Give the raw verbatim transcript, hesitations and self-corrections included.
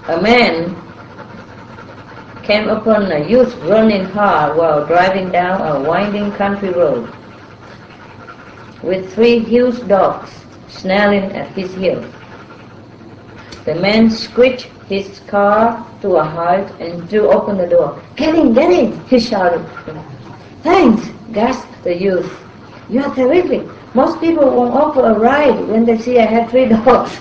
A man came upon a youth running hard while driving down a winding country road, with three huge dogs snarling at his heels. The man screeched his car to a halt and threw open the door. "Get in, get in!" he shouted. "Thanks," gasped the youth. "You are terrific. Most people won't offer a ride when they see I have three dogs."